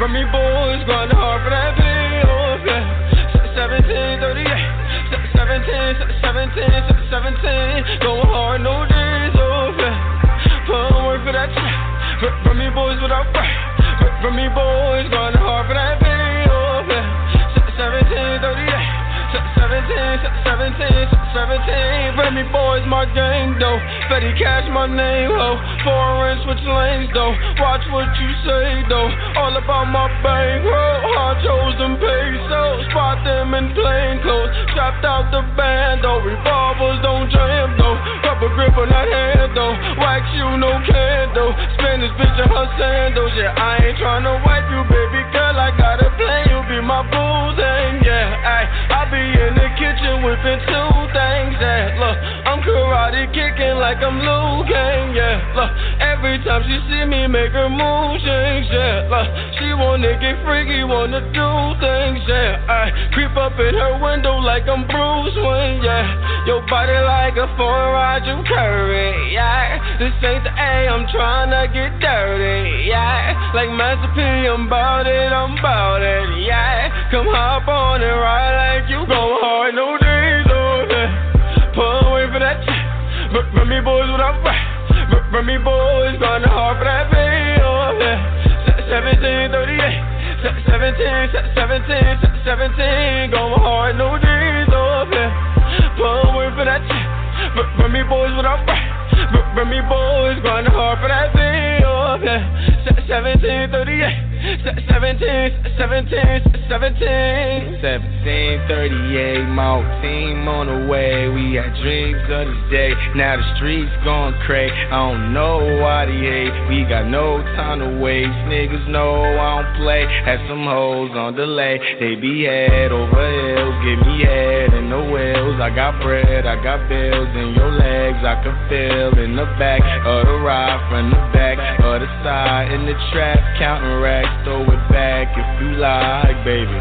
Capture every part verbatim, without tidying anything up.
Remy boys grinding hard for that payoff, yeah. seventeen, thirty-eight, seventeen, seventeen, seventeen, going hard, no days off, yeah. Put work for that check. Remy boys without fight. Remy boys grinding hard for that payoff, yeah. seventeen, thirty-eight, seventeen, seventeen, seventeen. Remy boys my gang though. Fetty Cash my name ho. Foreign switch lanes though. Watch what you say though. All about my bankroll. Honchos and pesos. Spot them in plain clothes. Strapped out the band though. Revolvers don't jam though. Rubber grip on that hand though. Wax you no candle. Spin this bitch in her sandals. Yeah, I ain't tryna wipe you, baby girl. I got a plan. You be my booze and yeah, ay, I be in the kitchen whipping two things. Yeah, look, I'm karate kicking like I'm Liu Kang. Yeah, look, every time she see me make her move change. Yeah, look, she wanna get freaky, wanna do things. Yeah, I creep up in her window like I'm Bruce Wayne. Yeah, your body like a foreign Roger Curry. Yeah, this ain't the A, I'm tryna get dirty. Yeah, like Master P, I'm bout it, I'm bout it. Yeah, come hop on and ride like you go hard, no days off. Yeah, pull away for that check. Remy boys without fight. Remy boys grinding hard for that payoff. Yeah, seventeen, thirty-eight, seventeen, seventeen, seventeen, going hard, no days off. Yeah, pull away for that check. Remy boys without fight. Remy boys grinding hard for that payoff. Yeah, seventeen, thirty-eight, seventeen, seventeen, seventeen, seventeen, thirty-eight. My whole team on the way. We had dreams of this day. Now the streets going crazy. I don't know why they hate. We got no time to waste. Niggas know I don't play. Had some hoes on delay. They be head over heels. Give me head in the wheels. I got bread, I got bills in your legs. I can feel in the back of the ride, from the back of the side, in the trap, counting racks. Throw it back if you like, baby.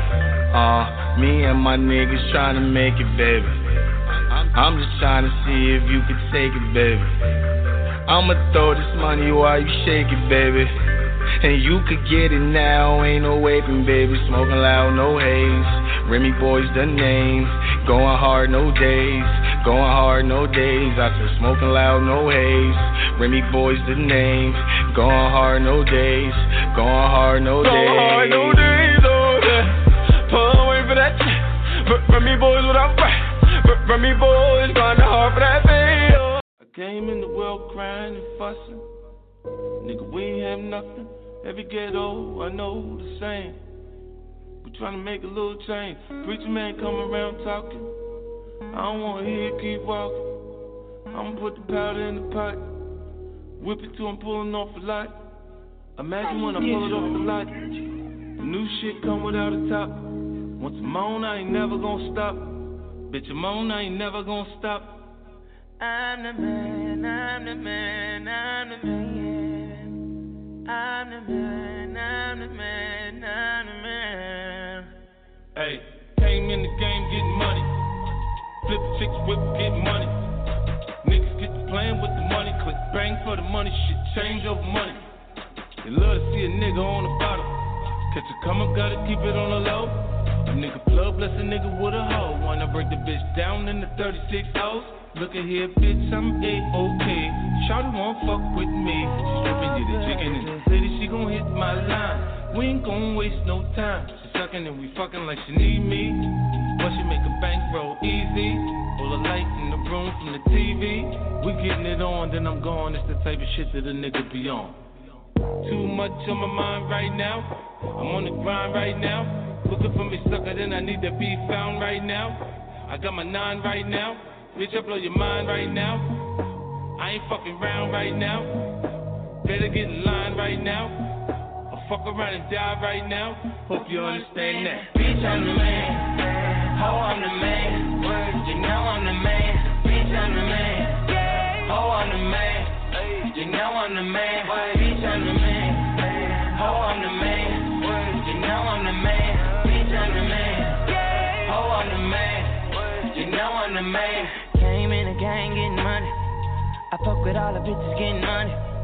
Uh, me and my niggas tryna make it, baby. I'm just tryna see if you can take it, baby. I'ma throw this money while you shake it, baby. And you could get it now, ain't no waiting, baby. Smoking loud, no haze. Remy boys the name. Going hard, no days. Going hard, no days. I said smoking loud, no haze. Remy boys the name. Going hard, no days. Going hard, no days. Going hard, no days, oh yeah. Pull away for that check. Remy boys without fight. Remy boys grinding hard for that pay. I came in the world crying and fussing. Nigga, we ain't have nothing. Every ghetto, I know the same. We tryna make a little change. Preacher man come around talking. I don't wanna hear it, keep walking. I'ma put the powder in the pot. Whip it till I'm pulling off a light. Imagine when I pull it off the light. The new shit come without a top. Once I'm on, I ain't never gonna stop. Bitch, I'm on, I ain't never gonna stop. I'm the man, I'm the man, I'm the man. I'm the man, I'm the man, I'm the man. Hey, came in the game getting money. Flip chicks, whip, get money. Niggas get to playing with the money. Click bang for the money, shit change over money. They love to see a nigga on the bottom. Catch a come up, gotta keep it on the low. A nigga plug, bless a nigga with a hoe. Wanna break the bitch down in the thirty-six O's. Look at here, bitch, I'm A-OK. Shawty won't fuck with me. She stripping, get a chicken in the city, she gon' hit my line. We ain't gon' waste no time. She sucking and we fucking like she need me. But she make a bankroll easy. All the light in the room from the T V. We getting it on, then I'm gone. It's the type of shit that a nigga be on. Too much on my mind right now. I'm on the grind right now. Looking for me sucker, then I need to be found right now. I got my nine right now. Bitch, I blow your mind right now. I ain't fucking around right now. Better get in line right now. I'll fuck around and die right now. Hope you understand that. Bitch, I'm the man. Ho, I'm the man. You know I'm the man. Bitch, I'm the man. Ho, I'm the man. You know I'm the man. Bitch, I'm the man. Ho, I'm the man. You know I'm the man. Bitch, I'm the man. Ho, I'm the man. You know I'm the man. Came in the gang getting money. I fuck with all the bitches getting money.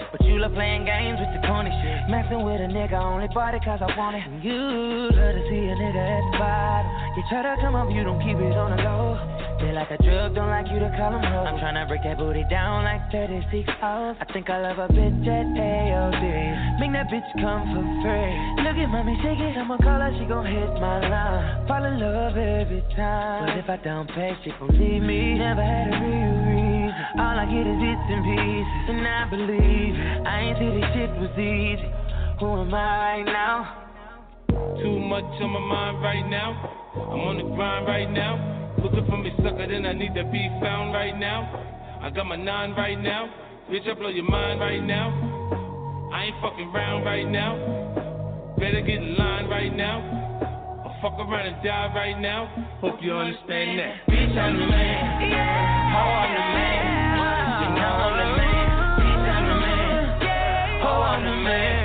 But you love playing games with the corny shit. Messing with a nigga, only bought it cause I want it. You love to see a nigga at the bottom. You try to come up, you don't keep it on the low. They like a drug, don't like you to call them hoes. I'm tryna break that booty down like thirty-six hours. I think I love a bitch at A O D. Make that bitch come for free. Look at mommy, shake it, I'ma call her, she gon' hit my line. Fall in love every time. But if I don't pay, she gon' leave me. Never had a real reason. All I get is bits and pieces, and I believe it. I ain't see this shit was easy. Who am I right now? Too much on my mind right now. I'm on the grind right now. Looking for me sucker, then I need to be found right now. I got my nine right now. Bitch, I blow your mind right now. I ain't fucking around right now. Better get in line right now. I'll fuck around and die right now. Hope you understand that. Bitch, I'm the man. Yeah. Oh, I'm the man. You know I'm the man. Bitch, I'm the man. Oh, I'm the man.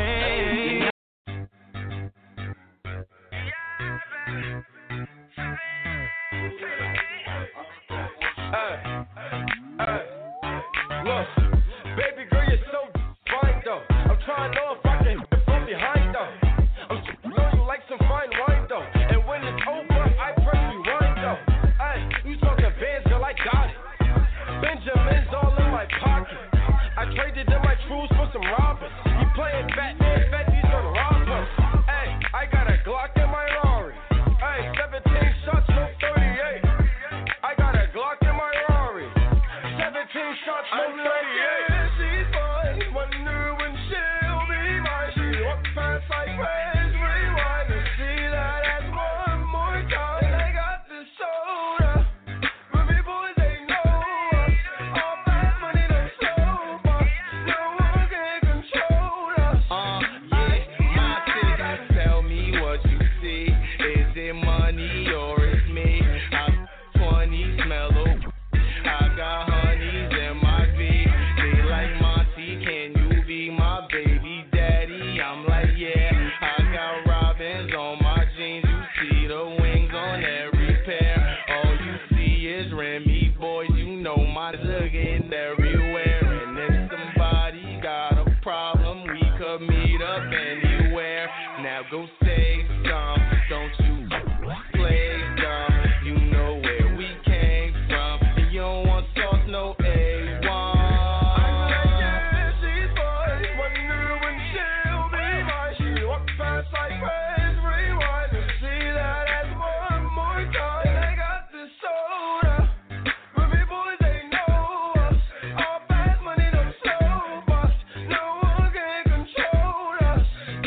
Hey, hey, look, baby girl, you're so fine though. I'm trying to know if I can hit it from behind though. I'm know you like some fine wine though. And when it's over, I press rewind though. Hey, you talking bands, girl, I got it. Benjamin's all in my pocket. I traded in my truths for some robbers. You playing Batman, Betty's on robbers. Hey, I got a Glock in my Rari. Hey, seventeen shots, no thirty-eight. I got a Glock in my Rari. seventeen shots, no thirty-eight. She's fine. Wonder when she'll be mine. She walks past like waves, rewind and see that ass one more time. And I got this soda. Ruby boys, they know us. All fast money, no slow us. No one can control us. Uh, yeah, my tickets tell me what you see. Is it money or it's me? I'm twenty, mellow. I got honeys in my V. They like Monty, can you be my baby daddy? I'm like, yeah. I got robins on my jeans. You see the wings on every pair. All you see is Remy boys. You know my looking everywhere. And if somebody got a problem, we could meet up anywhere. Now go say some, don't you play dumb. You know where we came from. And you don't want sauce, no A one. I'm like, yeah, she's fine. Wonder when she'll be mine. She walks past like waves, rewind and see that ass one more time. And I got this soda. Ruby boys, they know us. All fast money, no slow us. No one can control us.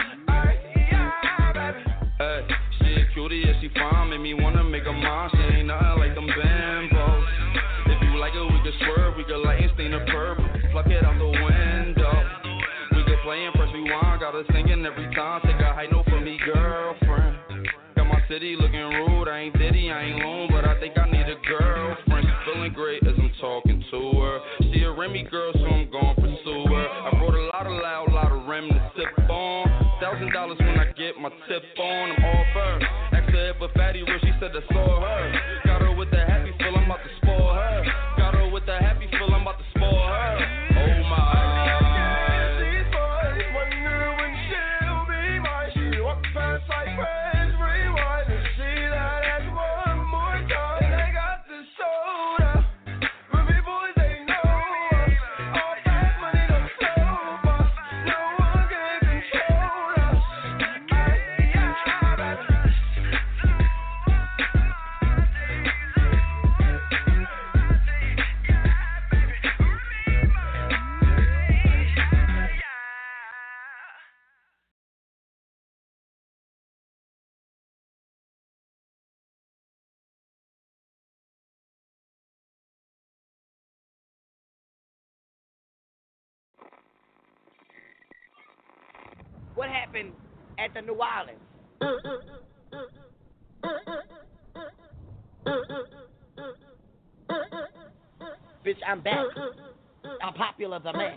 I, yeah, baby. Hey, she a cutie, yeah, she fine. Made me wanna make her mine. She ain't nothing like them bimbos. If you like it, we could swerve. We could light and stain the purple. Pluck it out the window. We could play and press rewind. Got her singing every time. Take a high note for me, girlfriend. Got my city looking rude. I ain't Diddy, I ain't Loon, but I think I need a girlfriend. She's feeling great as I'm talking to her. She a Remy girl, so I'm gon' pursue her. I brought a lot of loud, lot of Rem to sip on. Thousand dollars when I get my tip on. I'm off her. Asked her if a fatty real, she said I saw her. Got her with the happy feel, I'm about to spoil her. Got her with the happy feel, I'm about to spoil her. Oh my. She's fine. Wonder when she'll be mine. She walks past like waves, rewind and see that ass one more time. And I got this soda. Ruby boys, they know us. All fast money, no slow us. No one can control us. I, yeah, baby. What happened at the New Orleans? Bitch, I'm back. I'm popular the man.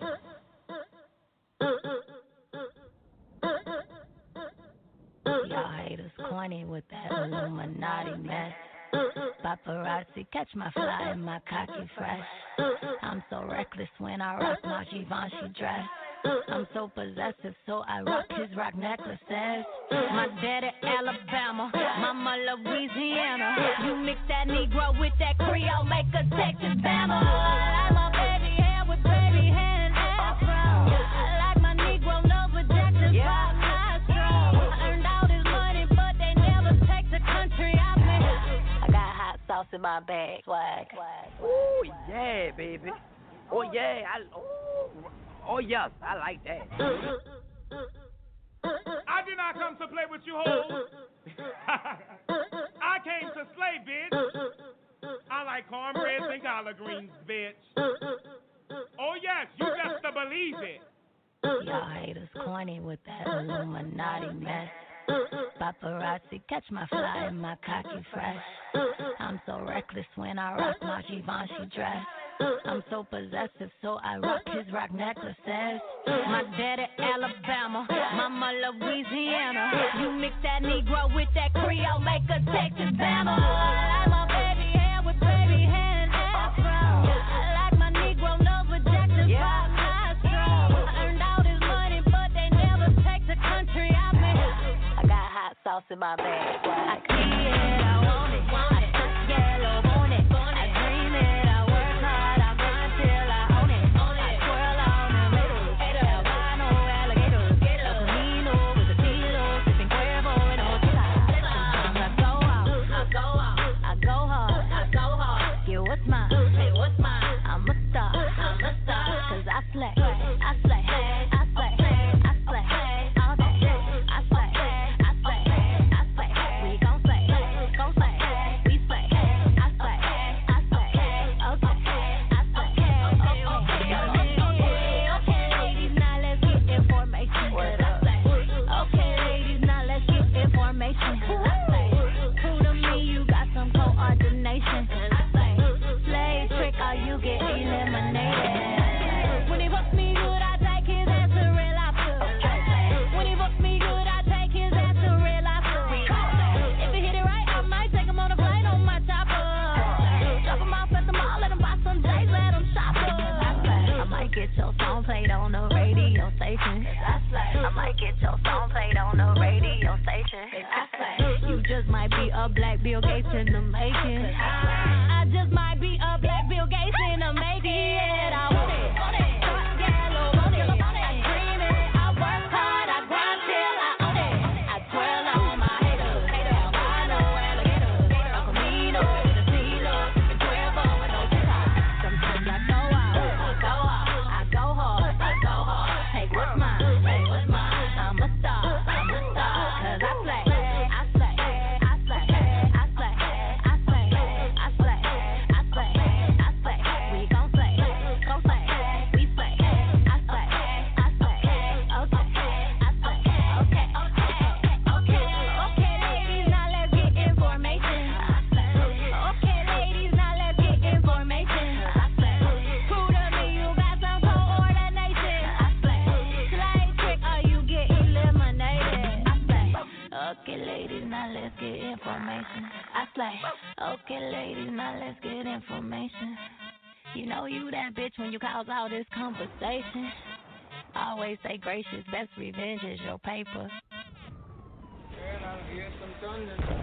Y'all haters corny with that Illuminati mess. Paparazzi catch my fly and my cocky fresh. I'm so reckless when I rock my Givenchy dress. I'm so possessive, so I rock his rock necklaces. My daddy Alabama, mama Louisiana. You mix that Negro with that Creole, make a Texas Bama. I like my baby hair with baby hair and afro. I like my Negro nose with Jackson Five nostrils. I earned all this money, but they never take the country out me. I got hot sauce in my bag, swag. Oh yeah, baby. Oh yeah, I. Oh, oh yes, I like that. I did not come to play with you hoes. I came to slay, bitch. I like cornbread and collard greens, bitch. Oh yes, you best to believe it. Y'all haters corny with that Illuminati mess. Paparazzi catch my fly and my cocky fresh. I'm so reckless when I rock my Givenchy dress. I'm so possessive, so I rock his rock necklaces. My daddy Alabama, mama Louisiana. You mix that Negro with that Creole, make a Texas Bama. I like my baby hair with baby hair and afro. I like my Negro nose with Jackson Five nostrils. I earned all this money, but they never take the country out me. I got hot sauce in my bag. I see it, I want it. I touch yellow, want it. I dream it, I work hard, I grind till I own it. I twirl on them haters, albino alligators. El Camino with a kilo, sipping Cuervo and Ojeda. Sometimes I go out, I go out, I go hard, I go hard. Yeah, what's mine? Hey, what's mine? I'm a star, I'm a star. Cause I slay, I slay, I slay, I slay, all day. I slay, I slay, I slay. We gon' slay, gon' slay, we slay. I slay, I slay, okay, I slay, okay, okay. Okay, ladies, now let's get information. Cause I slay. Okay, ladies, now let's get information. I slay. Cool to me, you got some coordination. I slay. Slave trick, or you get eliminated. When he fucks me good, I take his ass to real lobster. When he fucks me good, I take his ass to real lobster. If he hit it right, I might take him on a plane on my chopper. Drop him off at the mall, let him buy some J's, let him shop up. I might get your song played on the radio station. I might get your song played on the radio station. You just might be a black Bill Gates in the making. I just might be a black Bill Gates in the making. I want it, want it, yellow, want it. I dream it, I work hard, I grind till I own it. I twirl on my haters, albino alligators. El Camino with a kilo, sipping Cuervo and Ojeda. Sometimes I go out, I go out, I go hard, I go hard. Hey, what's mine? Hey, what's mine? I'm a star, I'm a star. Cause I slay, I slay, I slay, I slay, I slay, I slay, I slay, I slay. We gon' slay, gon' slay, we slay. I slay, I slay, okay, I slay, okay, okay, okay, okay, ladies, now let's get information. I slay, okay, ladies, now let's get information. I slay, cool to me, you got some coordination. I slay, slave trick, or you get eliminated. I slay, okay, ladies, now let's get information. I slay, okay, ladies, now let's get information. You know you that bitch when you cause all this conversation. Always say gracious, best revenge is your paper. And I hear some thunder.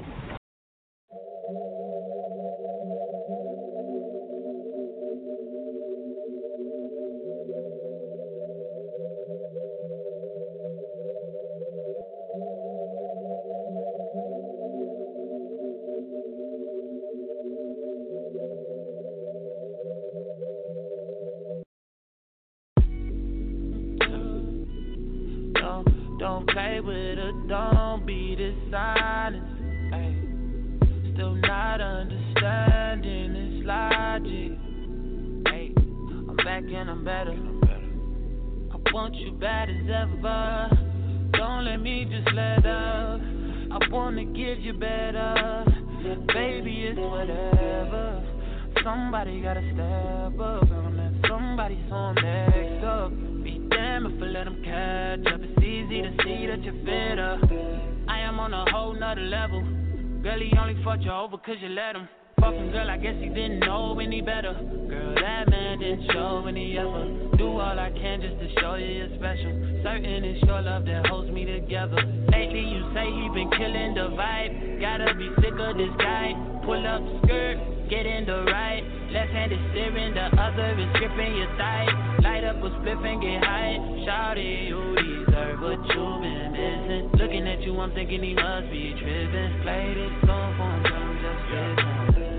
Don't, don't play with her, don't be dishonest. Ay. Still not understanding this logic. Ay. I'm back and I'm better. I want you bad as ever. Don't let me just let up. I wanna give you better. Baby, it's whatever. Somebody gotta step up on that. Somebody so I'm next up. Be damn if I let them catch up. It's easy to see that you're better. I am on a whole nother level. Girl, he only fucked you over cause you let him. Fucking girl, I guess he didn't know any better. Girl, that man didn't show any ever. Do all I can just to show you you're special. Certain it's your love that holds me together. Lately you say he been killing the vibe. Gotta be sick of this guy. Pull up skirt, get in the right. Left hand is steering, the other is gripping your thigh. Light up a spliff and get high. Shawty, you deserve what you've been missing. Looking at you, I'm thinking he must be tripping. Play this song for him, tell him just listen.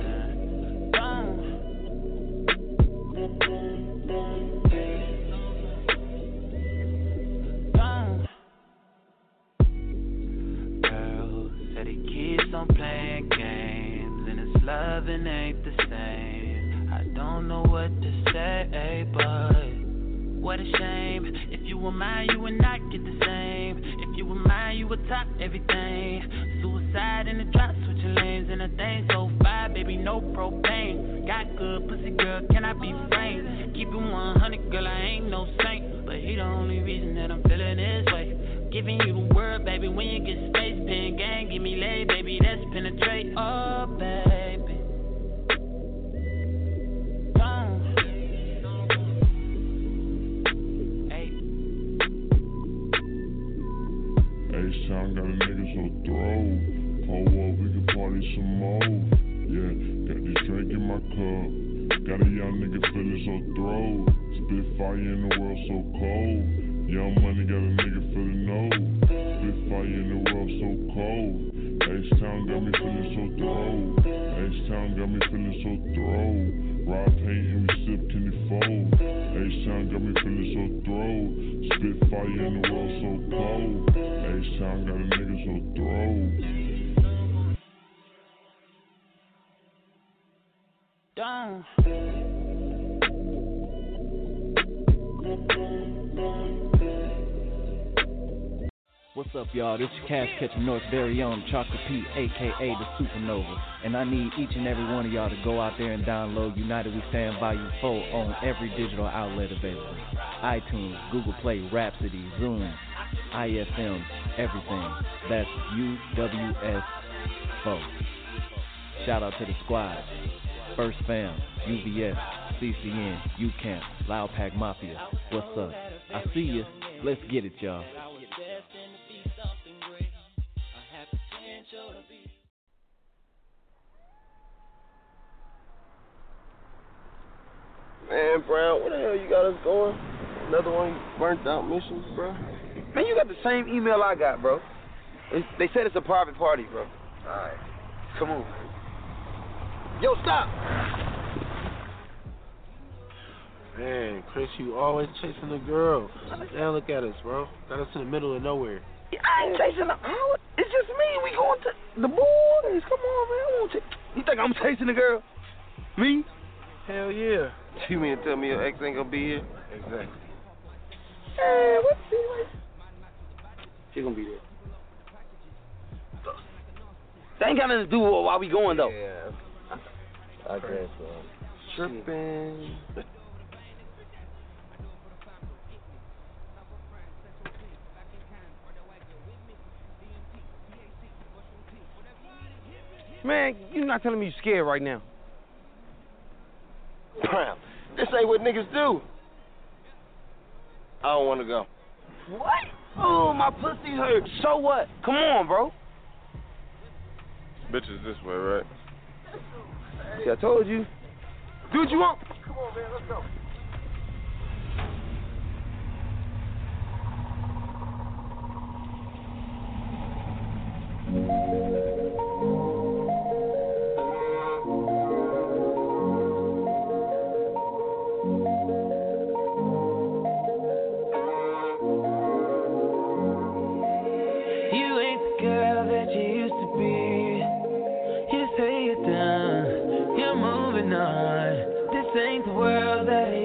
Girl said he keeps on playing games and his loving ain't the same. I don't know what to say, but what a shame. If you were mine, you would not get the same. If you were mine, you would top everything. Suicide in the drop, switching lanes and a thing so fire, baby, no propane. Got good pussy, girl, can I be frank? Keep it one hundred, girl, I ain't no saint, but he the only reason that I'm feeling this way. Giving you the word, baby, when you get space, pin gang, give me lay, baby, let's penetrate, oh, baby. H-Town got a nigga so throw. Pull up, we can party some more. Yeah, got this drink in my cup. Got a young nigga feeling so throw. Spit fire in the world so cold. Young money got a nigga feeling no. Spit fire in the world so cold. H-Town got me feeling so throw. H-Town got me feeling so throw. Rob paint and we sip Kenny fold. H-Town got me feeling so throw. Spit fire in the world so cold. H-Town got a nigga so throw. Down. What's up, y'all? This is Cash Catcher North's very own Chocolate P, aka the Supernova. And I need each and every one of y'all to go out there and download United We Stand Volume four on every digital outlet available. iTunes, Google Play, Rhapsody, Zoom, I F M, everything. That's U W S four. Shout out to the squad. First Fam, U V S, C C N, U Camp, Loud Pack Mafia. What's up? I see ya. Let's get it, y'all. Man, Brown, where the hell you got us going? Another one of you burnt out missions, bro? Man, you got the same email I got, bro. It's, they said it's a private party, bro. Alright. Come on. Yo, stop! Man, Chris, you always chasing the girl. Now look at us, bro. Got us in the middle of nowhere. I ain't chasing the girl. It's just me. We going to the boys. Come on, man. I won't ch- you think I'm chasing the girl? Me? Hell yeah. You mean to tell me your ex ain't gonna be here? Exactly. Hey, what's she like? She gonna be there. That ain't got nothing to do with why we going, though. Yeah. I guess so. Tripping. Man, you're not telling me you're scared right now. Brown, this ain't what niggas do. I don't want to go. What? Oh, my pussy hurt. So what? Come on, bro. Bitch is this way, right? See, I told you. Do what you want. Come on, man, let's go. You ain't the girl that you used to be. You say you're done, you're moving on. This ain't the world that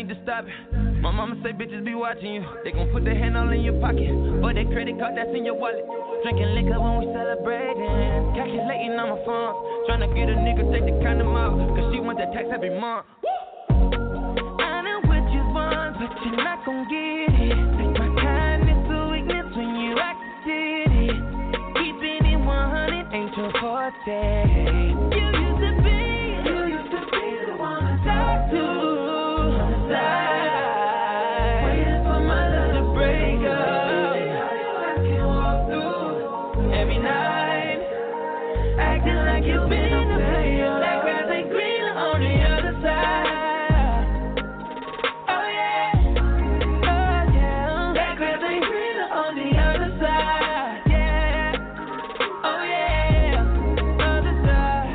need to stop it. My mama say bitches be watching you. They gon' put their hand all in your pocket, but that credit card that's in your wallet. Drinking liquor when we celebrating, calculating on my phone, tryna get a nigga take the condom out, cause she want that tax every month. I know what you want, but you're not gon' get it. Take my kindness to weakness when you act city. Keeping it one hundred ain't your forte. You used to be, you used to be the one to talk to on the side, waiting for my love to break up. I can walk through every night, acting like you've been a player. That grass ain't greener on the other side. Oh yeah, oh yeah, that grass ain't greener on the other side. Yeah, oh yeah, other side.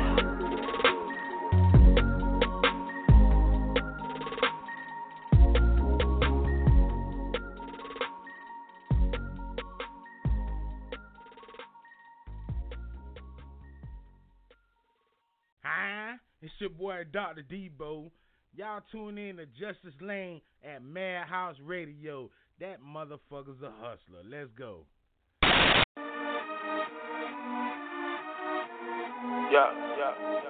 Huh? It's your boy Doctor Debo. Y'all tune in to Justice Lane at Madhouse Radio. That motherfucker's a hustler. Let's go. Yeah, yeah, yeah.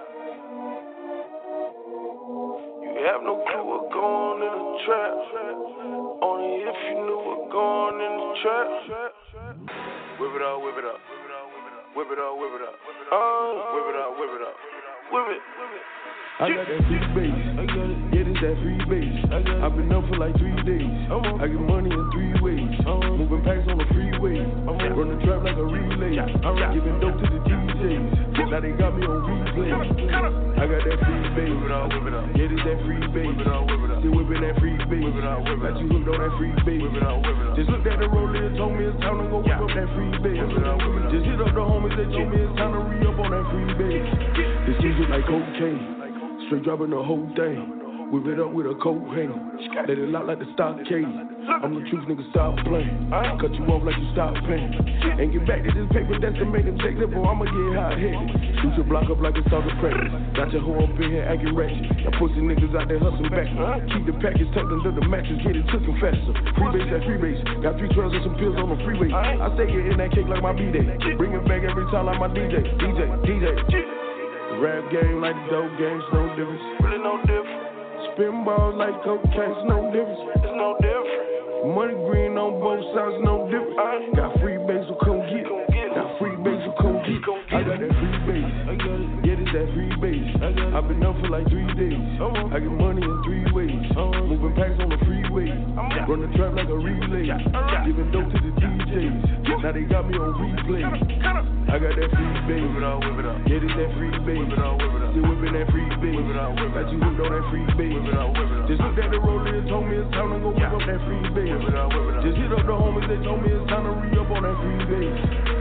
You have no clue what's going on in the trap. Only if you knew what's going on in the trap. Whip it up, whip it up. Whip it up, whip it up. Oh, whip it up, whip it up. Whip it, whip it. I got that free base, I got it, yeah, this that free base. I've been up for like three days. I get money in three ways. Moving packs on the freeway. Run the trap like a relay. I'm giving dope to the D Js. Now they got me on replay. I got that free base. Yeah, this that free base. Still whipping that free base. Got you hooked on that free base. Just looked at the roller and told me it's time to go whip up that free base. Just hit up the homies that told me it's time to re-up on that free base. This season like cocaine. Straight dropping the whole thing. Whip it up with a coat hanger. Let it lock like the stockade. I'm the truth, nigga, stop playing. Cut you off like you stop paying. And get back to this paper, that's the make him take that, boy, I'ma get hot-headed. Shoot your block up like it's all the pressure. Got your hoe up in here acting ratchet. Now pussy niggas out there hustling back. Keep the package tucked under the mattress, get it cooking faster. Free base at free base. Got three trails and some pills on the freeway. I stay in that cake like my B-Day. Bring it back every time like my D J. D J, D J. Rap game like the dope game's no difference. Really no different. Spin balls like cocaine's no difference. It's no different. Money green on both sides, no difference. Uh, got free base, so come get it. Got free base, so come get it. I got that free base. I got it. Yeah, this that free base. I've been up for like three days. I get money in three ways. Moving packs on the freeway. Run the trap like a relay. Giving dope to the D Js. Now they got me on replay. I got that free base. Yeah, this that free base. Still whipping that free base. Got you hooked on that free base. Just looked at the roller and told me it's time to go whip up that free base. Just hit up the homies, they told me it's time to re-up on that free base.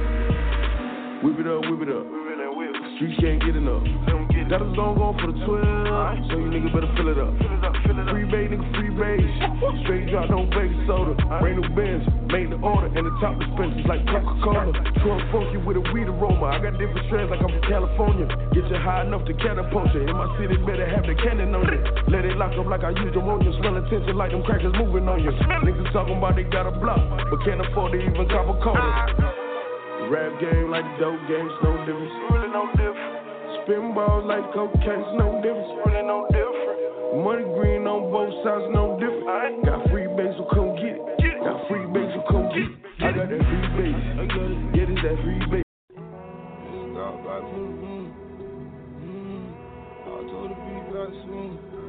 Whip it up, whip it up. Streets can't get enough. Got a song on for the twelve, so you nigga better fill it up. Free bay, nigga, free base. Straight drop, no baking soda. Brand new Benz, made the order, and the top dispensers like Coca-Cola. Trunk funky with a weed aroma. I got different strands like I'm from California. Get you high enough to catapult you. In my city, better have the cannon on you. Let it lock up like I used ammonia. Smell attention like them crackers moving on you. Niggas talking about they got a block, but can't afford to even cop a quarter. Rap game like the dope game's no difference. Really no different. Spin balls like cocaine's no difference. Really no different. Money green on both sides, no different. Got free base, so come get it. Got free base, so come get it. I got that free base. I got it. Yeah, this that free base. I told the people I swing.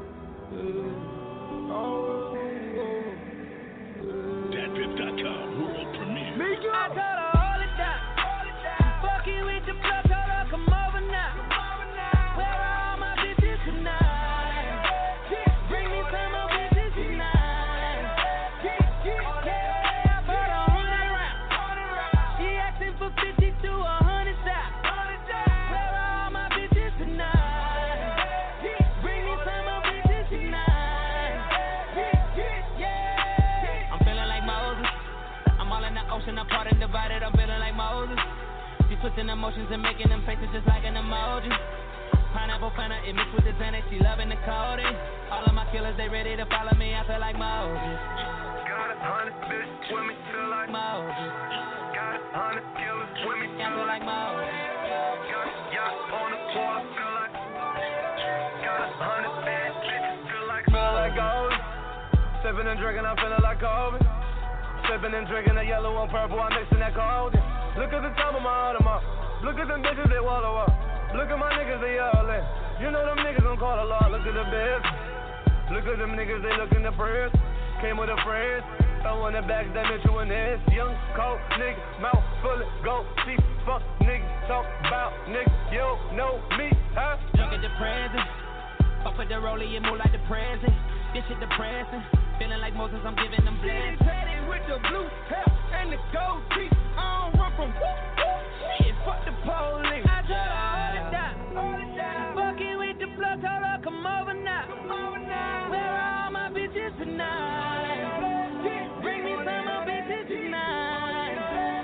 Dat Pip dot com world premiere. I told her hold it down. Fucking with the plug, told her come over now. Where are all my bitches tonight? Bring me some more bitches tonight. Yeah, I bought a hundred rounds. She asking for fifty to a hundred thousand. Where are all my bitches tonight? Bring me some more bitches tonight. Yeah, I'm feeling like Moses. I'm all in the ocean, apart and divided. I'm feeling like Moses. She twisting emotions and making them faces just like an emoji. Pineapple Fanta, it mixed with the Xanax, she loving the codeine. All of my killers, they ready to follow me, I feel like Moses. Got a hundred bitches with me, feel like Moses. Got a hundred killers with me, I feel like Moses. Got a yacht on the water, feel like Got a hundred bad bitches, feel like Feel like gold. Sipping and drinking, I'm feeling like Kobe. Sipping and drinking, the yellow and purple, I'm mixing that cold. Look at the top of my Audemars. Look at them bitches, they wallow up. Look at my niggas, they yelling. You know them niggas gon' call a law. Look at the biz. Look at them niggas, they looking the prayers. Came with a friend. Throwing the bags, that Mitchell and this. Young, cold nigga, mouth full of gold. See, fuck niggas, talk about niggas. You don't know me, huh? Drunk at the present. Fuck with the rollie and move like the present. This shit depressing. Feeling like Moses, I'm giving them blessings. Tatted with the blue hair and the gold teeth. I don't run from whoop, whoop. Shit, fuck the police. I try to hold it down. Fucking with the plug, told her come over now. Where are all my bitches tonight? Bring me some more bitches tonight.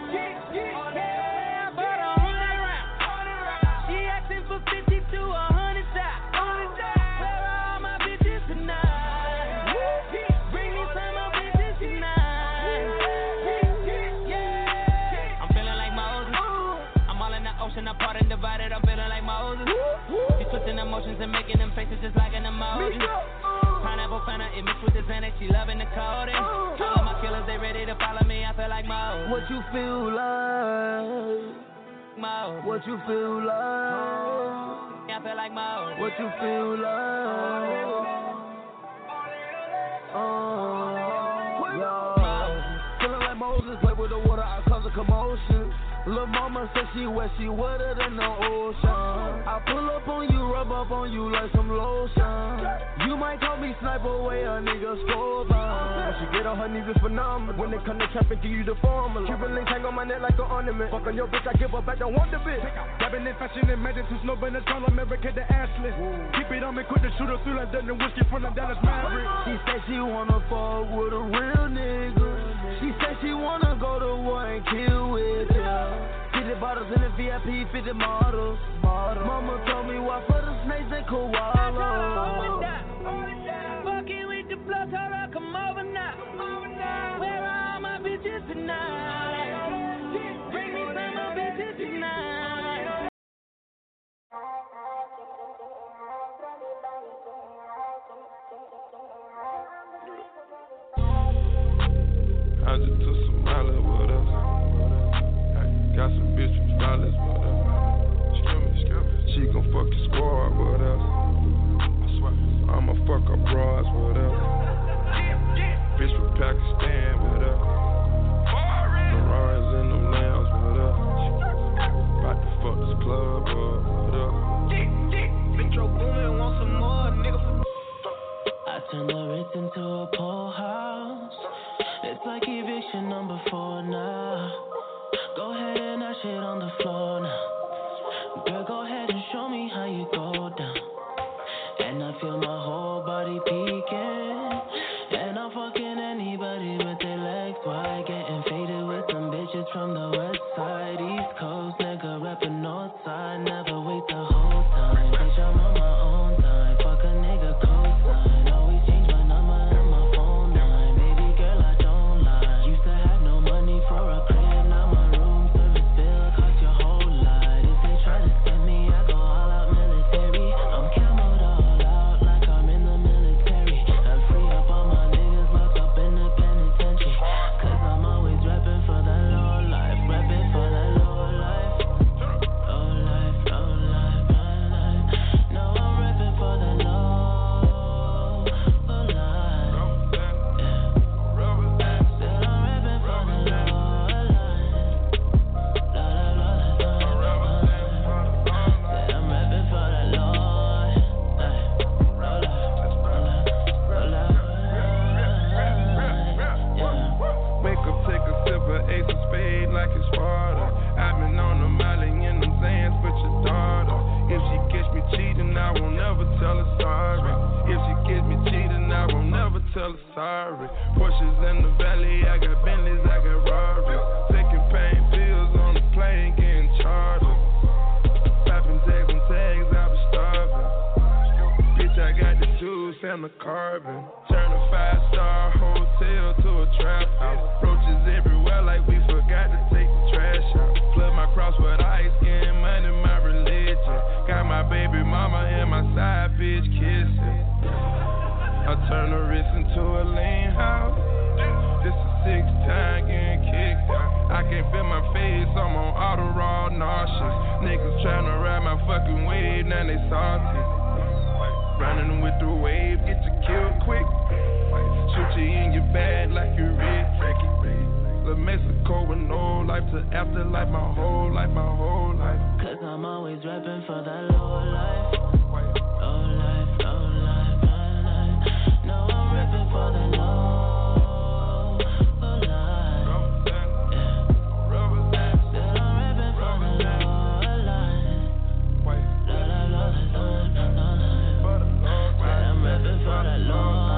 Yeah, but a hundred rounds. She asking for fifty to a hundred thousand. Where are all my bitches tonight? Bring me some more bitches tonight. Yeah, I'm feeling like Moses. I'm all in the ocean, I'm part and divided. I'm feeling like Moses. She's twisting emotions and making them faces just like an emoji. Pineapple Fanta, it mixed with the Xanax, she loving the codeine. All of my killers, they ready to follow me, I feel like Mo. What you feel like? Mo. What you feel like? I feel like Mo. What you feel like? Oh, yeah. Feeling like Moses, play with the water, I cause a commotion. Lil' mama said she wet, she wetter than the ocean. I pull up on you, rub up on you like some lotion. You might call me sniper, way a nigga scope on. She get on her knees, it's phenomenal. When they come to trap and give you the formula. Cuban links hang on my neck like an ornament. Fuck on your bitch, I give her back, don't want the bitch. Dabbing in fashion and magic, to snow in the tall America, the assless. Keep it on me, quick to shoot her through like that, and whiskey from the Dallas Mavericks. She said she wanna fuck with a real nigga. She said she wanna go to war and kill with ya. fifty bottles in the V I P, fifty models. models. Mama told me walk for the snakes and koalas. Fucking with the plug, told her come over now. Where are all my bitches tonight? Bring me some more bitches tonight. I just took some mileage with us. I got some bitch with dollars with us. She gon' fuck the squad with us. I'ma fuck her bras with us. Bitch from Pakistan with us. Ferraris in them lambs with us. About to fuck this club up with us. Metro Boomin, want some more, nigga. I turn the Ritz into a pool house. It's like eviction number four now. Go ahead and dash it on the floor now. Girl, go ahead and show me how you go down. And I feel my whole body peeking. And I'm fucking anybody with their legs wide. Getting faded with some bitches from the west side. East Coast, nigga reppin' north side. Never wait the whole time. Bitch, I'm on my own time. Fuck a nigga cosign. Always change my number and my phone line. Baby girl, I don't lie. Used to have no money for a crib. Now my room service bill cost your whole lot. If they try to scam me, I go all out military. I'm camoed all out like I'm in the military. I'm free up all my niggas locked up in the penitentiary. Cause I'm always reppin' for the low life. Reppin' in the carbon. Turn a five-star hotel to a trap house. Roaches everywhere like we forgot to take the trash out. Flood my cross with ice, getting money, my religion. Got my baby mama and my side bitch kissing. I turn the wrist into a lean house. This is six time getting kicked out. I can't feel my face, I'm on auto raw nauseous. Niggas tryna ride my fucking wave, now they salty. Running with the wave, get you killed quick. Shoot you in your bag like you Rick. La Mexico with no life to afterlife, my whole life, my whole life. Cause I'm always rapping for that low life. Low life, low life, low life. No, I'm rapping for that low, low life. Yeah. Said I'm rapping for the low life. Low, low, low, low, low life. Said I'm rapping for that low life.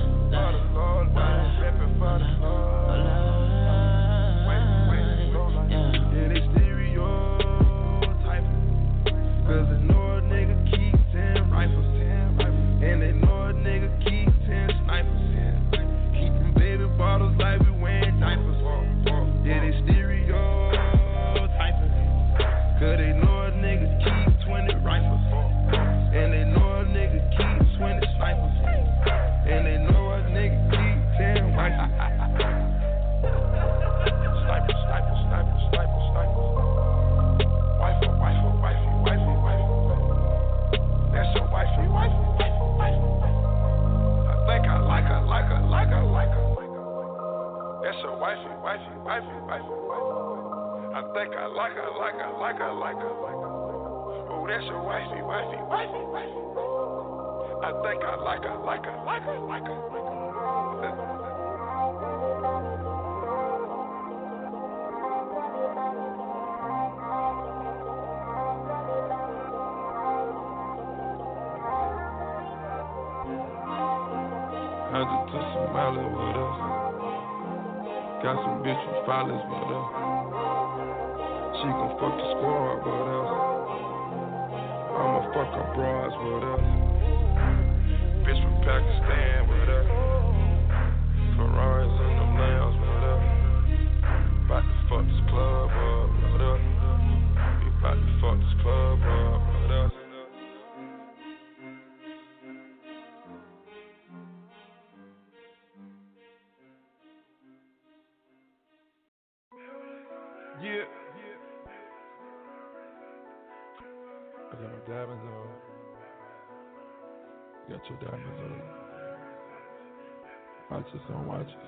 Cause they know a nigga keep ten rifles, and they know a nigga keep ten snipers. Keep them baby bottles like we wearing diapers. Yeah, they stereotyping. Cause they know a nigga keep twenty rifles, and they know a nigga keep twenty snipers, and they know a nigga keep ten rifles. Sniper, sniper, sniper, sniper, sniper. Rifle, rifle, rifle, rifle. That's your wifey, wifey, wifey, wifey. I think I like her, like her, like her, like her. That's your wifey, wifey, wifey, wifey, wifey. I think I like her, like her, like her, like her. Oh, that's your wifey, wifey, wifey, wifey. I think I like her, like her, like her, like her. I just took some mileage with us. Got some bitch with followers with us. She gon' fuck the squad with us. I'ma fuck her bras with us. Bitch from Pakistan with us. Ferraris and them lambs with us. About to fuck this club up with us. We about to fuck this club up with us. Yeah. I got my diamonds on. You got your diamonds on. Watches on watches.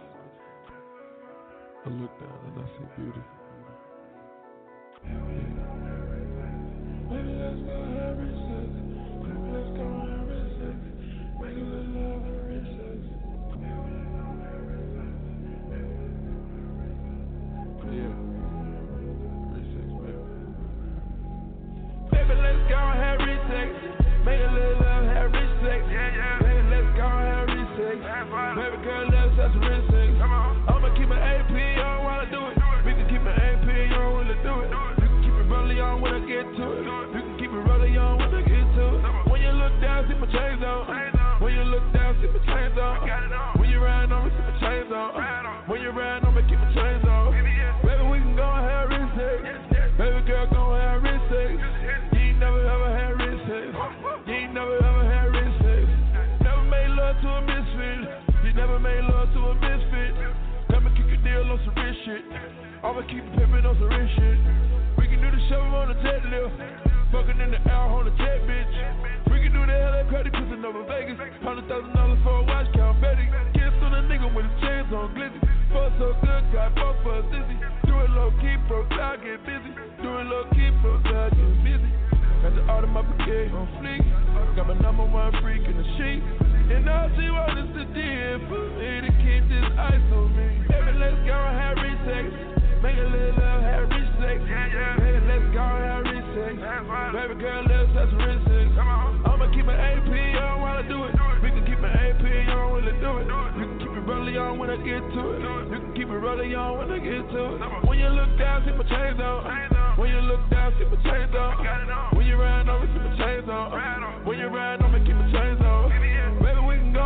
I look down and I see beauty. Yeah. Baby, let's go have rich sex. Baby, let's go have rich sex. Make a little love and rich sex. Yeah. Baby, let's go and have rich sex. Make a little love, have rich sex. Yeah, yeah. Baby, let's go and have rich sex. Baby girl, let's have some rich sex. I'ma keep my A P on while I do it. We can keep my A P on when I do it. You can keep it rolling on when I get to it. You can keep it rolling on when I get to it. When you look down, see my chains on. When you look down, see my chains on. When you ride on me, see my chains on. When you ride on me, keep my chains on. Baby, we can go and have rich sex. Baby girl, go and have rich sex. Never ever had rich sex. You ain't never ever had rich sex. Never made love to a misfit. You never made love to a misfit. Let me kick a deal on some rich shit. I'ma keep pimping on some rich shit. We can do the show on the jet lift. Fucking in the air on the jet, bitch. We can do the hell credit cruising over Vegas. Hundred thousand dollars for a watch, count Betty. Kiss on a nigga with his chains on glizzy. Fuck so good, got both for us dizzy. Do it low key, bro, I get busy. Do it low key, bro, I get busy. Got the art of my brigade on fleek. Got my number one freak in the sheet. And all she wants is to deal for me to keep this ice on me. Baby, let's go and have rich sex. Make a little love, have rich sex. Yeah, yeah. Baby, let's go and have rich sex. Baby girl, let's have some rich sex. I'ma keep my A P on while I do it. We can keep my A P on when I do it. You can keep it rolling on when I get to it. You can keep it rolling on when I get to it. When you look down, see my chains on. When you look down, see my chains on. When you ride on me, keep my chains on. When you ride on me, keep my chains on. Baby, we can go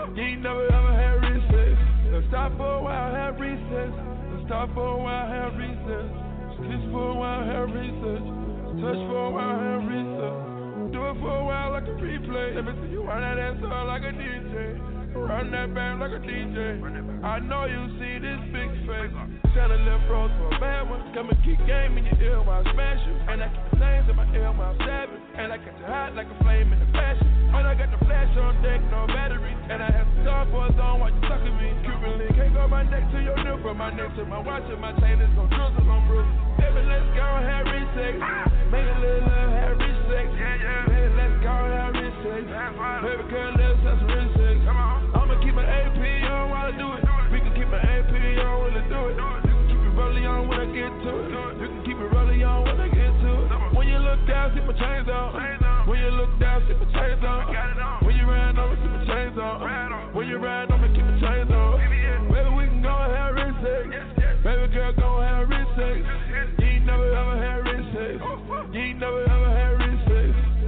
You ain't never ever had recess. Let's stop for a while, have recess. Let's stop for a while, have recess. Kiss for a while, have recess. Touch for a while, have recess. Do it for a while like a replay. Let me see you run that ass up like a D J. Run that band like a D J. I know you see this big face. Tell a little froze for a bad one. Come and keep game in your ear while I smash you. And I keep the flames in my ear while I'm stabbing. And I catch it hot like a flame in the fashion. And I got the flash on deck, no battery. And I have some star boys on while you sucking me. Cuban link can't go my neck to your nipple. My neck to my watch and my chain is gon' drizzle on bruise. Baby, let's go have resex. Make a little love, have resex. Baby, let's go have resex. Baby girl, let's have some resex. I'ma keep my A P on while I do it. We can keep my A P on when I do it. You can keep it rolling on when I get to it. You can keep it rolling on when I get to it. When you look down, see my chains on. When you look down, see my chains on. When you ride on me, keep my chains on. When you ride on me, keep my chains on. Baby, we can go and have resex. Baby girl, go and have resex. You ain't never ever had resex. You ain't never ever had resex.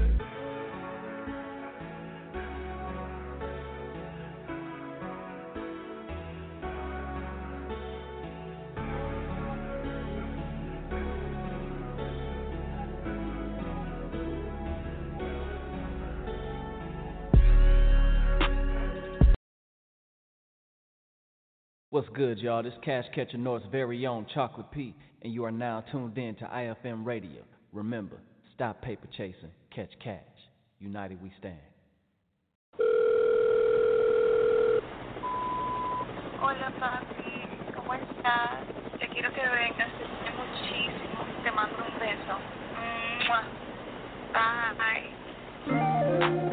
What's good, y'all? This Cash Catcher North's very own Chocolate P, and you are now tuned in to I F M Radio. Remember, stop paper chasing, catch cash. United we stand. Hola, papi. ¿Cómo estás? Te quiero que vengas. Te quiero muchísimo. Te mando un beso. ¡Mua! Bye.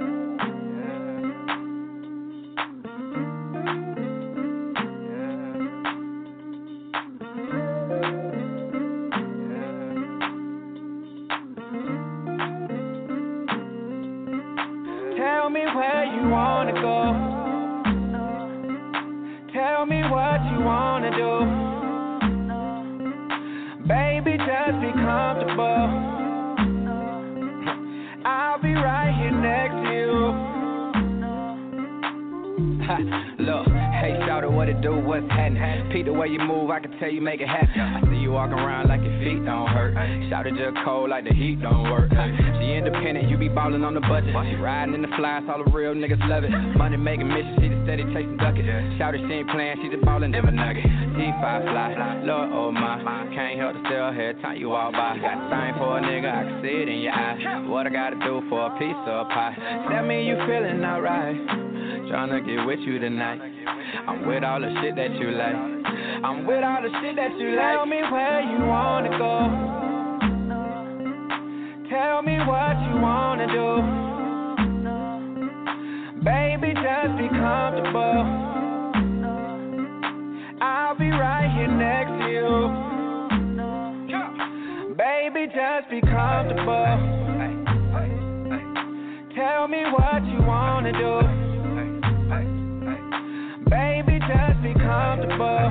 Tell me where you wanna go. Tell me what you wanna do. Baby, just be comfortable. I'll be right here next to you. Ha, look, hey, shout out what it do, what's happening? Pete, the way you move, I can tell you make it happen. I see you walking around like your feet don't hurt. Shout it just cold like the heat don't work. She independent, you be ballin' on the budget. She riding in the flies, all the real niggas love it. Money making mission, she just steady chasing ducket. Shout it, she ain't playing, she just ballin' them a nugget. T five fly, Lord, oh my, can't help to still head time you all by. Got the thing for a nigga, I can see it in your eyes. What I gotta do for a piece of pie? Tell me you feeling alright. Tryna get with you tonight. I'm with all the shit that you like. I'm with all the shit that you like. Tell me where you wanna go. Tell me what you wanna do. Baby, just be comfortable. I'll be right here next to you. Baby, just be comfortable. Tell me what you wanna do. Baby, just be comfortable.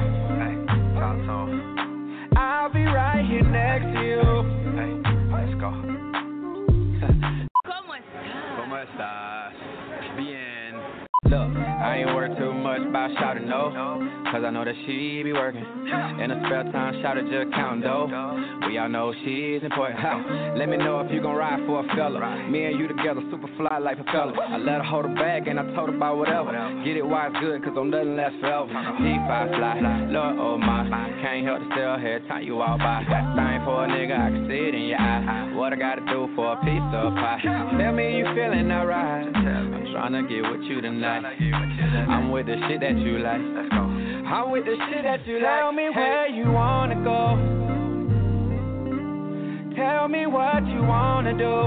I'll be right here next to you. Let's go. ¿Cómo estás? ¿Cómo estás? Bien. Look, I ain't worried too much about shouting no, cause I know that she be working. In her spare time, shout it just count though. We all know she's important. Ha. Let me know if you gon' ride for a fella. Me and you together, super fly like a fella. I let her hold her bag and I told her about whatever. Get it while it's good, cause don't nothing last forever. T five fly, Lord oh my, can't help to still hear time you all by. Got the thing for a nigga, I can see it in your eye. What I gotta do for a piece of pie? Tell me you feeling alright. I'm tryna get with you tonight. I'm with the shit that you like. Let's go. I'm with the shit that you like. Tell me where you wanna go. Tell me what you wanna do.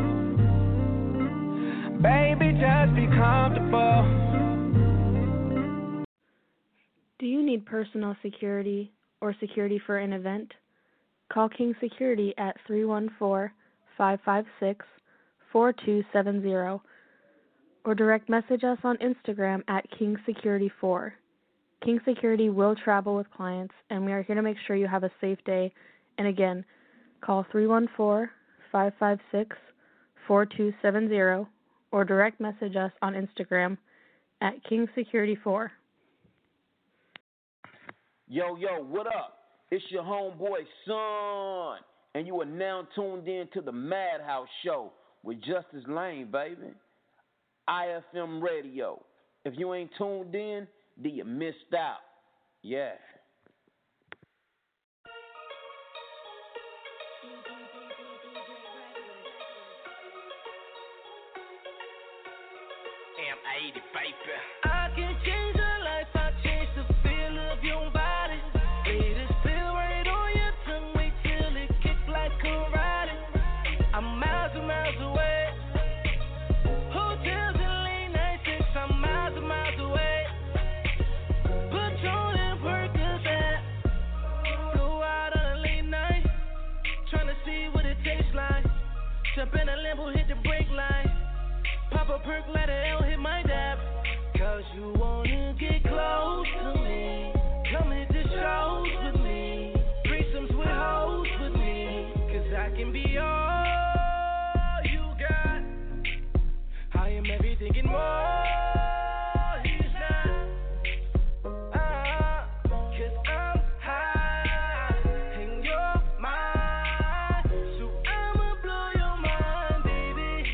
Baby, just be comfortable. Do you need personal security or security for an event? Call King Security at three one four, five five six, four two seven zero or direct message us on Instagram at King Security four. King Security will travel with clients, and we are here to make sure you have a safe day. And again, call three one four, five five six, four two seven zero or direct message us on Instagram at King Security four. Yo, yo, what up? It's your homeboy, Son, and you are now tuned in to the Madhouse Show with Justice Lane, baby. I F M Radio. If you ain't tuned in, then you missed out. Yeah. M eighty, baby. I can change your life, I change the feel of your body. Let it spill right on your tongue, wait till it kicks like karate. I'm miles and miles away. Hotels and late night sex, I'm miles and miles away. Patrol and Percocet, go out on a late night, tryna see what it tastes like. Jump in a Lambo, hit the brake line. Pop a perk, let it L hit my dab. Cause you wanna get close to me. Come hit the shows with me. Threesomes with hoes with me. Cause I can be all you got. I am everything and more. He's not. Uh, cause I'm high in your mind. So I'ma blow your mind, baby.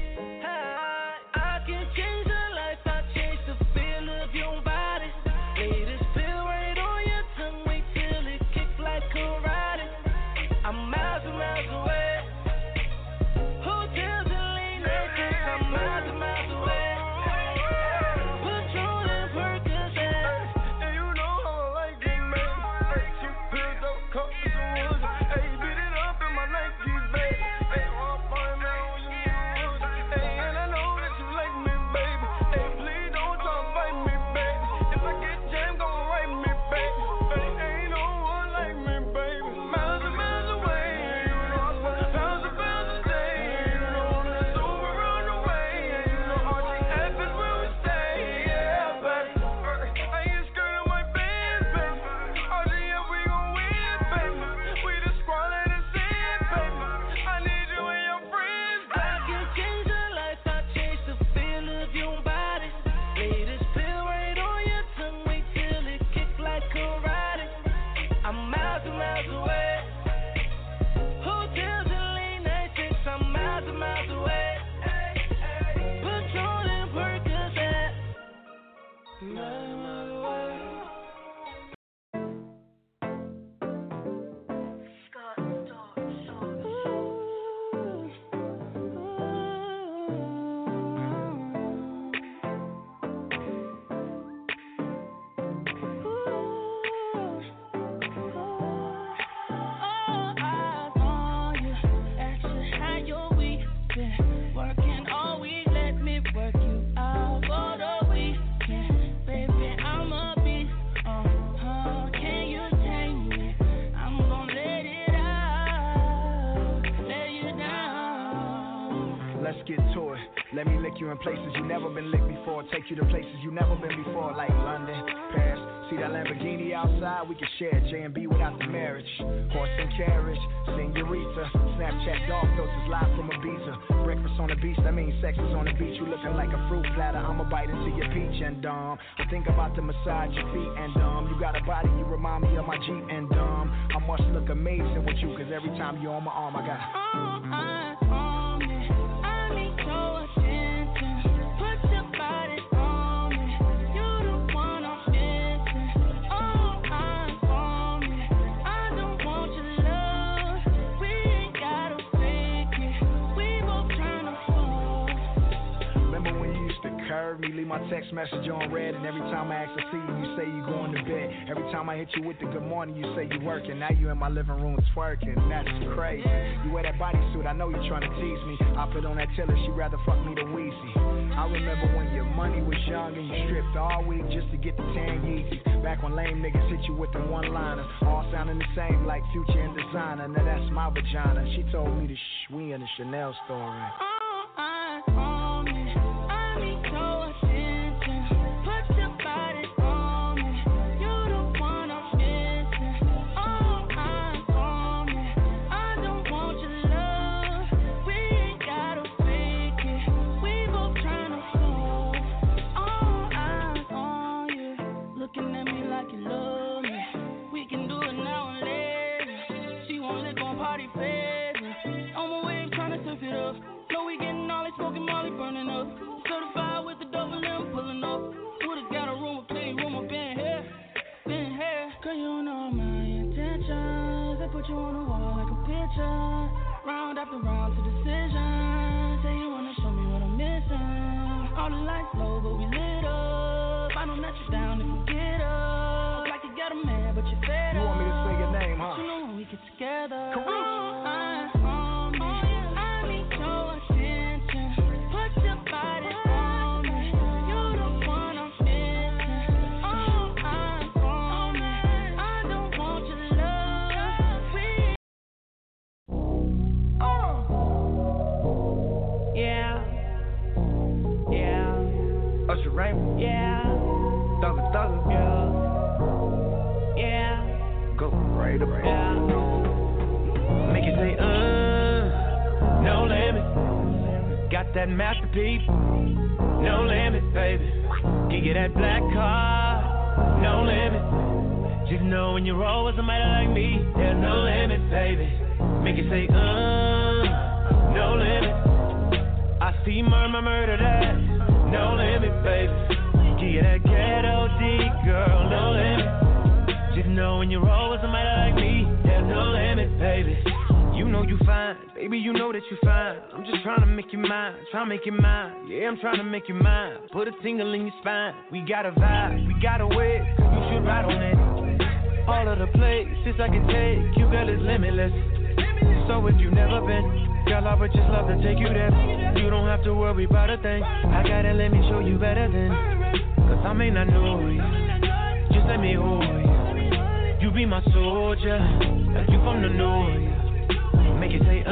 I can change your life, I change the feel of your body. Let it spill right on your tongue, wait till it kicks like karate. I'm miles and miles away. Hotels and late night sex, I'm miles and miles away. Patrol and Percocet. And you know how I like it, man. Hey, two pills, up, cups of woods. Hey, beat it up in my Nikes, baby. Hey, I'll find out when you use. Hey, and I know that you like me, baby. Hey, please don't try to fight me, baby. If I get jammed, gon' write me, baby. Hey, ain't no one like me, baby. Miles and miles away, you know I spend pounds and pounds a day. You know that's over on the way. You know R G F is where we stay, yeah, baby. I ain't scared of my bands, baby. R G F, we gon' win, baby. We the squad, let it sin, baby. I need you and your friends, I can change your life, I change the feel of your body. Let it spill right on your tongue, wait till it kicks like karate. I'm miles and miles away. Hotels and late night sex, I'm miles and miles away. Patrol and Percocet, miles and miles away. All eyes on you, asking how your week been. Working all week, let me work you out for the weekend. Baby, I'm a beast. Uh-huh, can you take me? I'm gonna let it out, lay you down. Let's get to it. Let me lick you in places you never been licked before. Take you to places you never been before, like London, Paris. See that Lamborghini outside? We can share J and B without the marriage. Horse and carriage, senorita. Snapchat dog filters live from Ibiza. Breakfast on the beach, that means sex is on the beach. You looking like a fruit platter. I'ma bite into your peach and um. I think about to massage your feet and um. You got a body, you remind me of my Jeep and um. I must look amazing with you, cause every time you're on my arm, I got All eyes on me, I need your attention. Put your body on me, you the one I'm missing. All eyes on me, I don't want your love. We ain't gotta fake it, we both tryna fall. Remember when you used to curve me, leave my text message on red, and every time I ask to see you, you say you going to bed. Every time I hit you with the good morning, you say you working. Now you in my living room twerking, that's crazy. You wear that bodysuit, I know you trying to tease me. I put on that tiller, she rather fuck me than Weezy. I remember when your money was young and you stripped all week just to get the tan Yeezys. Back when lame niggas hit you with the one-liners, all sounding the same like Future and Designer. Now that's my vagina. She told me to shh, we in the Chanel store. All eyes on me, I need your attention. Put your body on me, you the one I'm missing. All eyes on me, I don't want your love. We ain't gotta fake it, we both tryna fall. All eyes right about now. Make it say, uh, no limit. Got that masterpiece, no limit, baby. Can get that black car, no limit. Just know when you roll with somebody like me, there's no limit, baby. Make it say, uh, no limit. I see murmur, murder that, no limit, baby. Can get that ghetto D, girl, no limit. Just know when you roll with somebody like me, there's no limit, baby. You know you fine, baby, you know that you fine. I'm just trying to make you mine, trying to make you mine. Yeah, I'm trying to make you mine. Put a tingle in your spine. We got a vibe, we got a way. You should ride on it. All of the places I can take you, girl, is limitless. So if you never been, girl, I would just love to take you there. You don't have to worry about a thing. I gotta let me show you better than. Cause I may not know you, just let me hold you. You be my soldier, like you from the north. Make it say,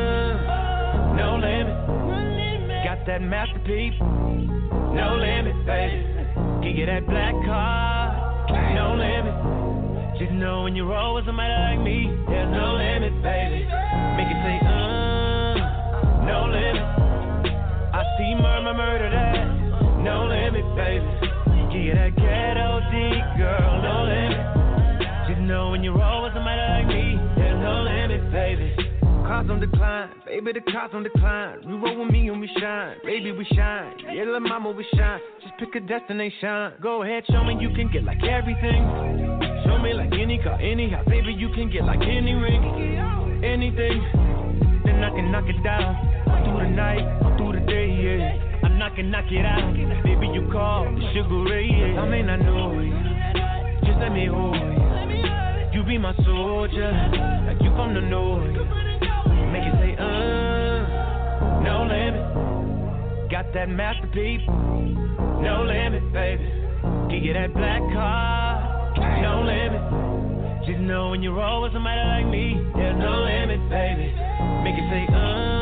uh, no limit. Got that masterpiece, no limit, baby. Can get that black car, no limit. Just know when you roll with somebody like me, there's no limit, baby. Make it say, uh, no limit. I see murmur, murder that, no limit, baby. Can get that ghetto D, girl, no limit. Just know when you roll with somebody like me, there's no limit, baby. Cars on decline, baby, the cars on decline. We roll with me and we shine, baby, we shine. Yeah, little mama, we shine. Just pick a destination. Go ahead, show me you can get like everything. Show me like any car, any house, baby, you can get like any ring, anything. Then I can knock it down, through the night, through the day, yeah. I knock it, knock it out, baby, you call the Sugar Ray, yeah. I may not know you, just let me hold you. You be my soldier, like you from the north. Make it say, uh, no limit. Got that masterpiece, no limit, baby. Can get that black car, no limit. Just know when you roll with somebody like me, there's no limit, baby. Make it say,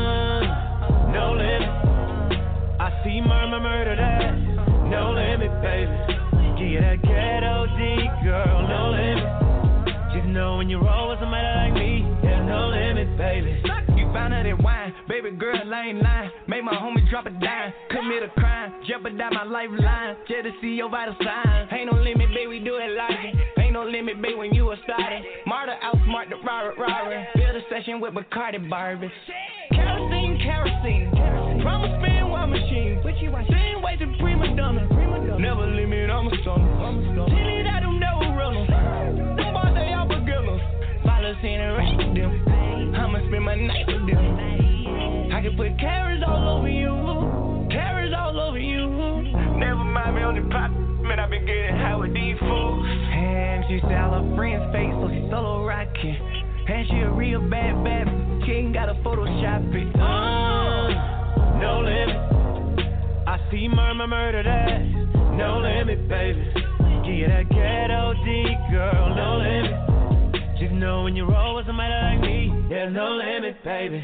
uh, no limit. I see murmur, murder that, no limit, baby. Can get that ghetto D, girl, no limit. Just know when you roll with somebody like me, there's no limit, baby. Found out that wine, baby girl, I ain't lying. Made my homie drop a dime, commit a crime, jeopardize my lifeline. Just to see your vital signs. Ain't no limit, baby, we do it like it. Ain't no limit, baby, when you a starter. Marta outsmart the robber, robber. Build a session with Bacardi Barbie. Kerosene, kerosene. Promise spin one machine. Same way to prima donna. Never limit, I'm a stunner. Till it, I don't know runners. Them boys, they all beginners. Follow in and rank them. I'ma spend my night with them. I can put carrots all over you, carrots all over you. Never mind me on the pop, man, I been getting high with these fools. And she say all her friends fake, so she solo rockin'. And she a real bad, bad, she ain't gotta Photoshop it. Uh, no limit. I see murmur, murder that, no limit, baby. Get that ghetto D, girl, no limit. Just know when you roll with somebody like me, there's no limit, baby.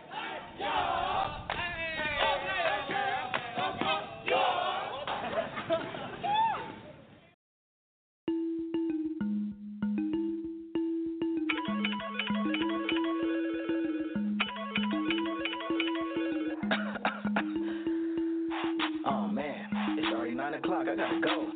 Oh man, it's already nine o'clock, I gotta go.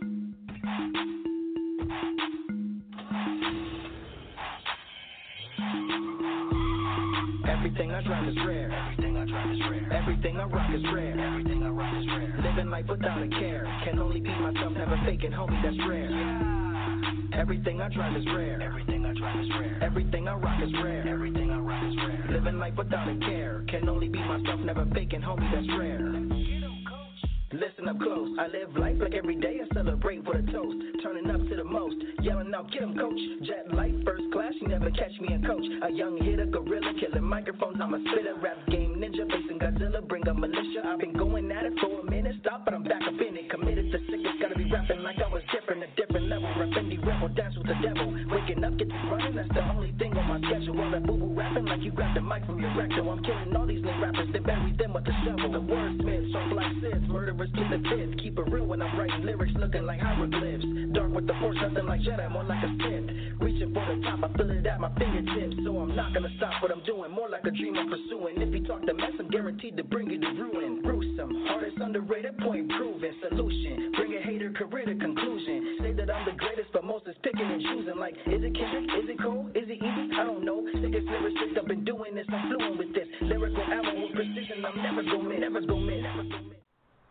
Everything I drive is rare. Everything I drive is rare. Everything I rock is rare. Everything I rock is rare. Living life without a care. Can only be myself, never faking, homie, that's rare. Everything I drive is rare. Everything I drive is rare. Everything I rock is rare. Everything I rock is rare. Living life without a care. Can only be myself, never faking, homie, that's rare. Listen up close. I live life like every day. I celebrate with a toast. Turning up to the most. Yelling out, get him, coach. Jet life, first class. You never catch me in coach. A young hitter, gorilla, killing microphones. I'm a spitter. Rap game ninja, facing Godzilla. Bring a militia. I've been going at it for a minute. Stop, but I'm back up in it. Committed to sick. It's gotta be rapping like I was different. A different level. Rapping the rebel, dance with the devil. Waking up, get to running. That's the only thing on my schedule. All that boo boo rapping like you grabbed the mic from your rectal. I'm killing all these new rappers. They bury them with the shovel. The wordsmith, so like Sis, murderers. Let's get the fifth. Keep it real when I'm writing lyrics, looking like hieroglyphs. Dark with the force, nothing like Jedi, more like a Sith. Reaching for the top, I feel it at my fingertips. So I'm not gonna stop what I'm doing, more like a dream I'm pursuing. If you talk to mess, I'm guaranteed to bring you to ruin. Gruesome, hardest underrated, point proven. Solution, bring a hater career to conclusion. Say that I'm the greatest, but most is picking and choosing. Like, is it Kendrick? Is it Cole? Is it easy? I don't know. Sickest lyricist, I've been doing this, I'm fluent with this. Lyrical ammo with precision, I'm never go mid, never go mid, never go mid.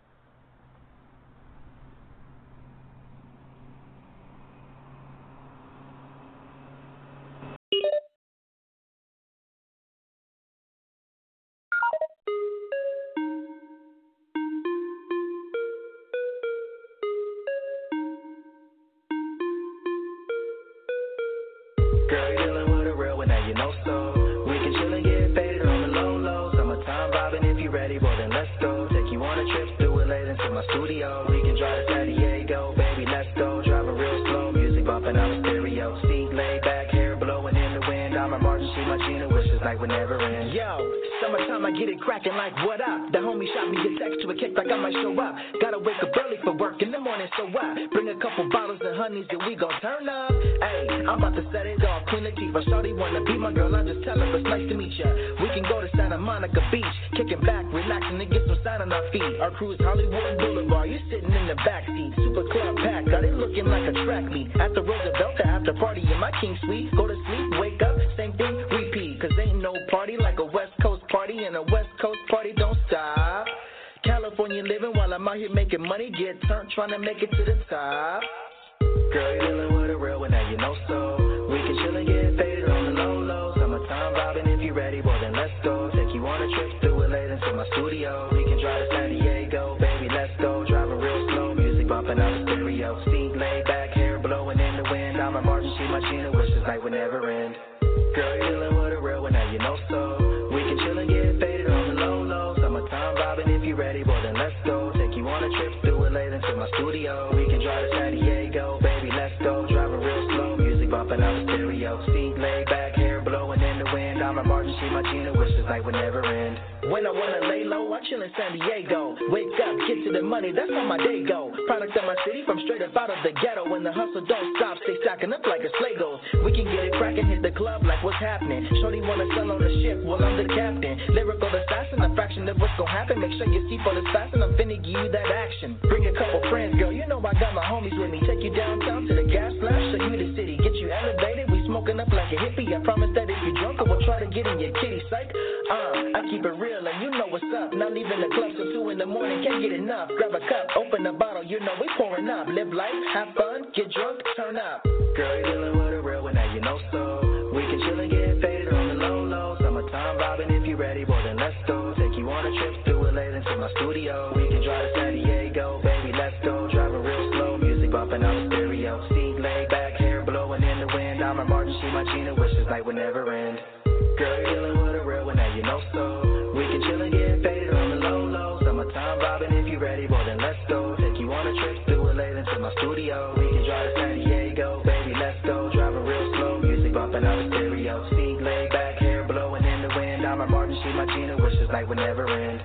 Girl, you dealing with a real one, now you know so. We can chill and get faded on the low low. Summertime vibing, if you ready, well then let's go. Take you on a trip, do it later to my studio. We can drive to San Diego, baby, let's go. Driving real slow, music bumping out the stereo. Seat laid back, hair blowing in the wind. I'm a Martin, she my Gina, wishes like we never end. Yo, summertime, I get it cracking like what up? The homie shot me a text to a kick like I might show up. Gotta wake up early for work in the morning, so what? Bring a couple bottles and honeys and we gon' turn up. Hey, I'm about to set it off, Queen Latifah. Shawty wanna be my girl, I just tell her it's nice to meet ya. We can go to Santa Monica Beach, kicking back, relaxing and get some sun on our feet. Our crew is Hollywood Boulevard, you sitting in the backseat. Super club packed, got it looking like a track meet. At the Roosevelt, the after party in my king suite. Go to sleep, wake up, same thing, repeat. Cause ain't no party like a West Coast party, and a West Coast party don't stop. California living while I'm out here making money, get turned trying to make it to the top. Girl, you dealing with a real one, now you know so. We can chill and get faded on the low low. Summertime vibing, if you ready, well then let's go. Take you on a trip, do it later to my studio. We can drive to San Diego, baby, let's go. Driving real slow, music bumping out the stereo. Seat laid back, hair blowing in the wind. I'm a Martin, she my Gina, wishes like we never end. Girl, you dealing with a real one, now you know so. We can chill and get faded on the low low. Summertime vibing, if you ready, well then let's go. Take you on a trip, do it later to my studio. We can drive to San Diego, baby, let's go. Driving real slow, music bumping out the stereo. Seat laid back, hair blowing in the wind. I'm a Martin, she my Gina, wishes like we never end. When I wanna lay low, I chill in San Diego. Wake up, get to the money, that's how my day go. Product of my city from straight up out of the ghetto. When the hustle don't stop, stay stacking up like it's Legos. We can get it crackin', hit the club like what's happening. Shorty wanna sell on the ship, well I'm the captain. Lyrical assassin, a fraction of what's gon' happen. Make sure your seatbelt is fastened, I'm finna give you that action. Bring a couple friends, girl, you know I got my homies with me. Take you downtown to the gas flash, show you the city. Get you elevated, we smoking up like a hippie. I promise that if you drunk, I will try to get in your kitty psych. Uh, I keep it real and you know what's up. Not leaving the club till two in the morning, can't get enough. Grab a cup, open a bottle, you know we pouring up. Live life, have fun, get drunk, turn up. Girl, you dealing with a real one, now you know so. We can chill and get faded on the low low. Summertime vibing, if you ready, well then let's go. Take you on a trip, do it later to my studio. We can drive to San Diego, baby, let's go. Driving real slow, music bumping out the stereo. Seat laid back, hair blowing in the wind. I'm a Martin, she my Gina, wishes like we never end. Girl, you dealing with a real one, now you know so. We can chill and get faded on the low low. Summertime vibing, if you ready, well then let's go. Take you on a trip, do it later to my studio. We can drive to San Diego, baby, let's go. Driving real slow, music bumping out the stereo. Seat laid back, hair blowing in the wind. I'm a Martin, she my Gina, wishes like we never end.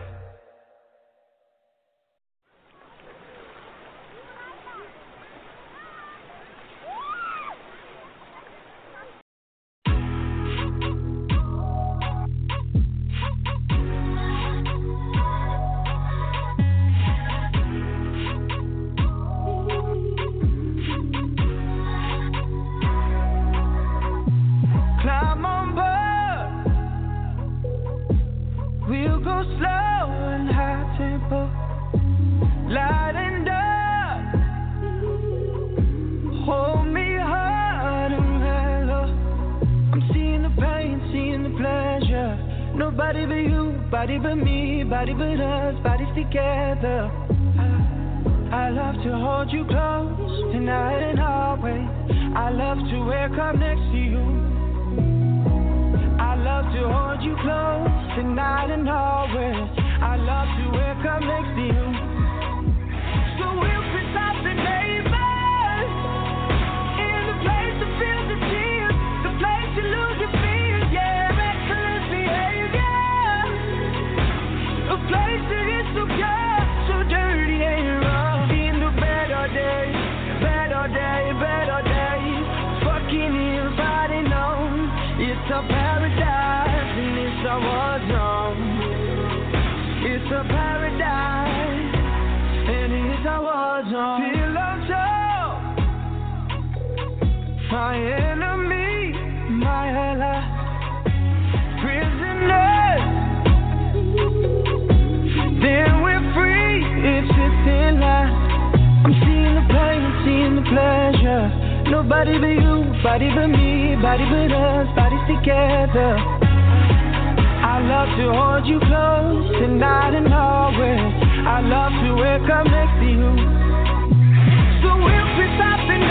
Nobody but you, body but me, body but us, bodies together. I, I love to hold you close tonight and always. I love to wake up next to you. I love to hold you close tonight and always. I love to wake up next to you. So we'll piss off the neighbors in the place to feel the tears, the place to lose your fears, yeah. A place that is so pure, so dirty, my enemy, my ally. Prisoners, then we're free. It's just in line. I'm seeing the pain, I'm seeing the pleasure. Nobody but you, body but me, body but us, bodies together. I love to hold you close tonight and always. I love to wake up next to you. So if we stop and